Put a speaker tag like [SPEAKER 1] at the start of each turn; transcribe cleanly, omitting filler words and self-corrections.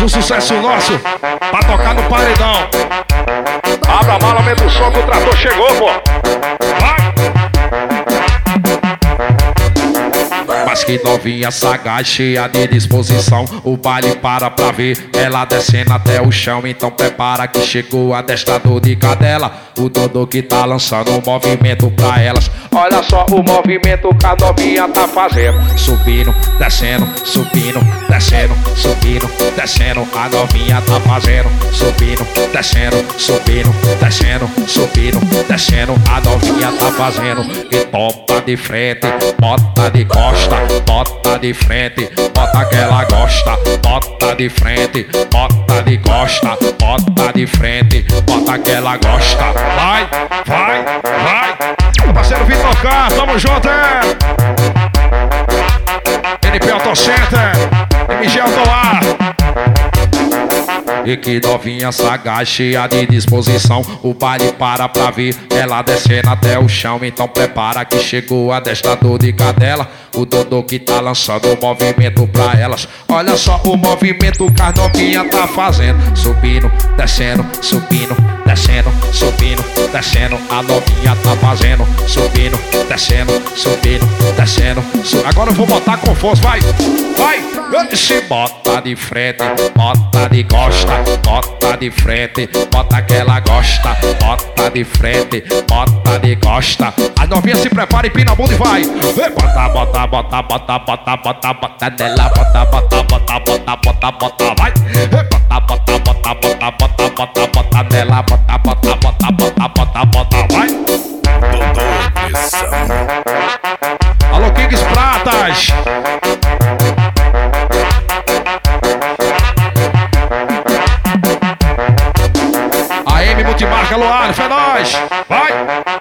[SPEAKER 1] um sucesso nosso pra tocar no paredão.
[SPEAKER 2] Abra a mala, aumenta o som que o trator chegou, pô. Vai!
[SPEAKER 1] Mas que novinha sagaz, cheia de disposição. O baile para pra ver ela descendo até o chão. Então prepara que chegou adestrador de cadela. O Dodô que tá lançando um movimento pra elas.
[SPEAKER 2] Olha só o movimento que a novinha tá fazendo.
[SPEAKER 1] Subindo, descendo, subindo, descendo, subindo, descendo. A novinha tá fazendo. Subindo, descendo, subindo, descendo, subindo, descendo. A novinha tá fazendo. E bota de frente, bota de costa, bota de frente, bota que ela gosta. Bota de frente, bota de costa, bota de frente, bota que ela gosta.
[SPEAKER 2] Vai, vai, vai.
[SPEAKER 1] Meu parceiro Vitor K, tamo junto, NP Auto Center, MG Auto Ar. E que novinha sagaz, cheia de disposição. O baile para pra ver ela descendo até o chão. Então prepara que chegou adestrador de cadela. O Dodô que tá lançando um movimento pra elas. Olha só o movimento que a novinha tá fazendo. Subindo, descendo, subindo, descendo, subindo, descendo. A novinha tá fazendo. Subindo, descendo, subindo, descendo. Agora eu vou botar com força, vai, vai. Se bota de frente, bota de costa, bota de frente, bota que ela gosta. Bota de frente, bota de costa. A novinha se prepara e pina a bunda e vai. Bota, bota, bota, bota, bota, bota, bota nela. Bota, bota, bota, bota, bota, bota, vai. Bota, bota, bota, bota, bota, bota, bota nela. Bota, bota, bota, bota, bota, bota, vai. Alô, Kings Pratas. AM Multimarca, Luar, é nóis. Vai.